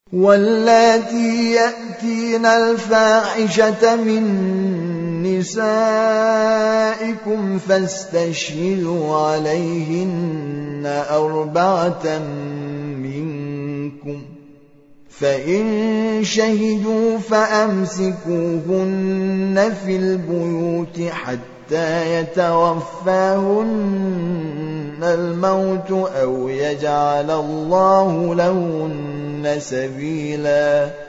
واللاتي يأتين الفاحشة من نسائكم فاستشهدوا عليهن 4 منكم، فإن شهدوا فأمسكوهن في البيوت حتى يتوفاهن الموت أو يجعل الله لهن سبيلا.